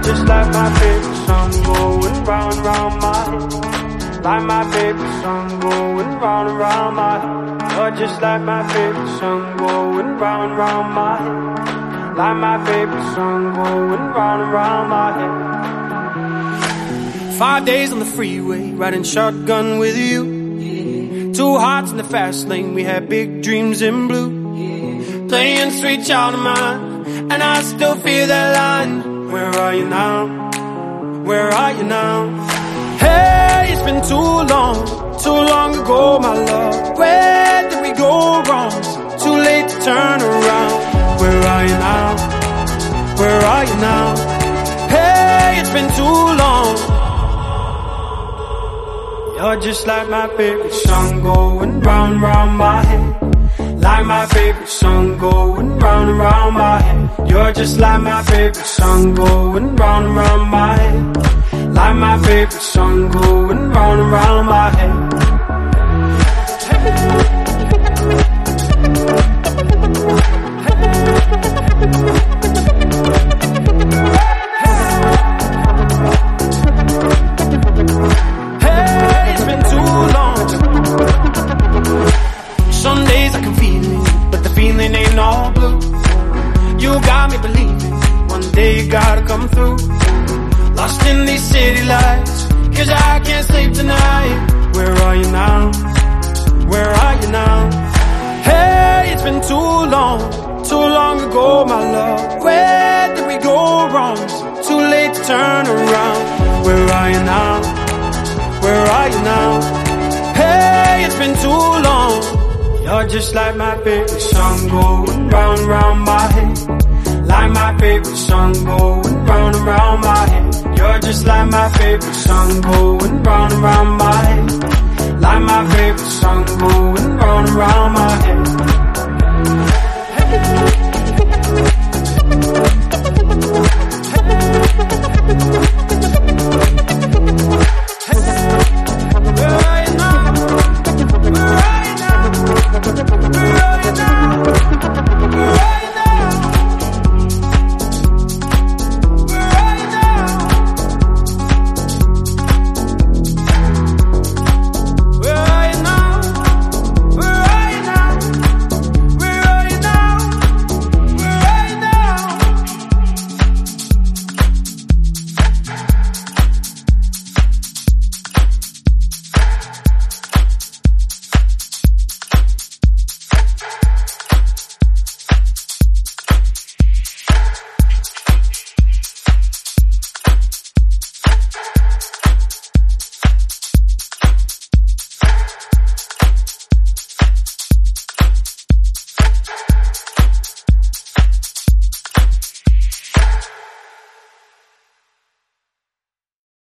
just like my favorite song going round and round my head. Like my favorite song going round and round my head. You're just like my favorite song going round and round my head. Like my favorite song going round and round my head. 5 days on the freeway, riding shotgun with you. Two hearts in the fast lane, we had big dreams in blue. Playing Sweet Child of Mine, and I still feel that line. Where are you now? Where are you now? Hey, it's been too long ago, my love. Where did we go wrong? Too late to turn around. Where are you now? Where are you now? Hey, it's been too long. You're just like my favorite song going round and round my head. Like my favorite song going round and round my head. You're just like my favorite song going round and round my head. Like my favorite song going round and round my head. Gotta come through. Lost in these city lights, 'cause I can't sleep tonight. Where are you now? Where are you now? Hey, it's been too long ago, my love. Where did we go wrong? Too late to turn around. Where are you now? Where are you now? Hey, it's been too long. You're just like my favorite song going round and round my head. Like my favorite song going round and round my head. You're just like my favorite song going round and round my head. Like my favorite song going round and round my head.